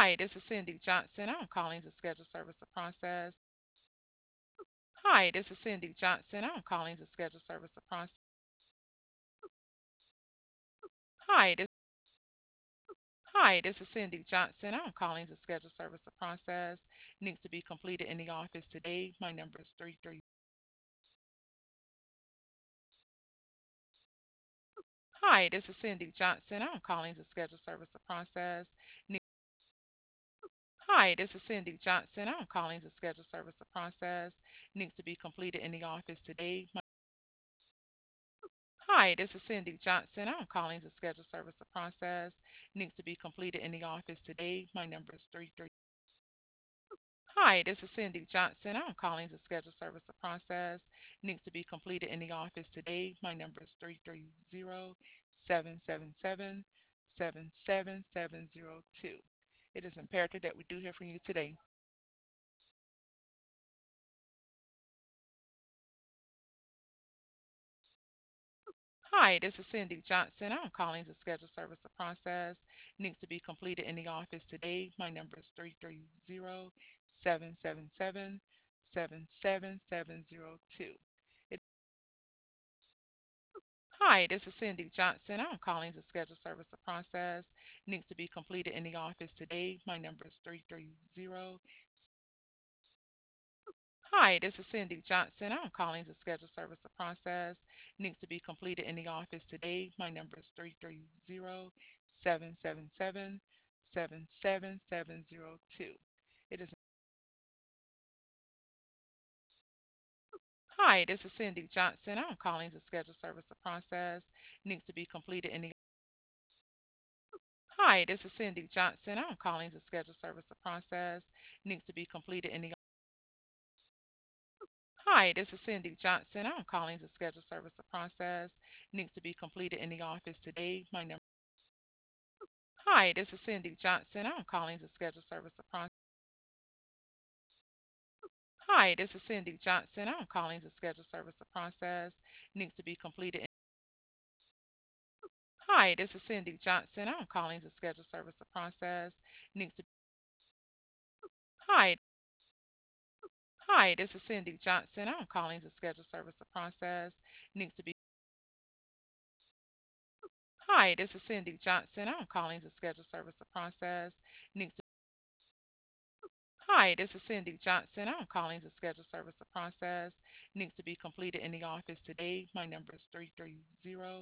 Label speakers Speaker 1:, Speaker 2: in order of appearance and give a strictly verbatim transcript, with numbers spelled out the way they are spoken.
Speaker 1: Hi, this is Cindy Johnson. I'm calling to schedule service to process. Hi, this is Cindy Johnson. I'm calling to schedule service to process. Hi, this Hi, this is Cindy Johnson. I'm calling to schedule service to process. Needs to be completed in the office today. My number is three three. Hi, this is Cindy Johnson. I'm calling to schedule service to process. Ne- Hi, this is Cindy Johnson. I'm calling to schedule service to process. Needs to be completed in the office today. My Hi, this is Cindy Johnson. I'm calling to schedule service to process. Needs to be completed in the office today. My number is three three. Hi, this is Cindy Johnson. I'm calling to schedule service to process. Needs to be completed in the office today. My number is three three zero seven seven seven seven seven seven zero two. It is imperative that we do hear from you today. Hi, this is Cindy Johnson. I'm calling to schedule service to process. Needs to be completed in the office today. My number is three three zero seven seven seven seven seven seven zero two. It, Hi, this is Cindy Johnson. I'm calling to schedule service to process. Needs to be completed in the office today. My number is three three zero. Hi, this is Cindy Johnson. I'm calling to schedule service to process. Needs to be completed in the office today. My number is three three zero seven seven seven seven seven seven zero two. It is Hi, this is Cindy Johnson. I'm calling to schedule service to process. Needs to be completed in the Hi, this is Cindy Johnson. I'm calling to schedule service to process. Needs to be completed in the Hi, this is Cindy Johnson. I'm calling to schedule service to process. Needs to be completed in the office today. My number Hi, this is Cindy Johnson. I'm calling to schedule service to process. Hi, this is Cindy Johnson. I'm calling to schedule service to process. Needs to be completed. Hi, this is Cindy Johnson. I'm calling to schedule service to process. Needs to Hi, Hi, this is Cindy Johnson. I'm calling to schedule service to process. Needs to be Hi, this is Cindy Johnson. I'm calling to schedule service to process. Needs to Hi, this is Cindy Johnson. I'm calling to schedule service to process. Needs to be completed in the office today. My number is three three zero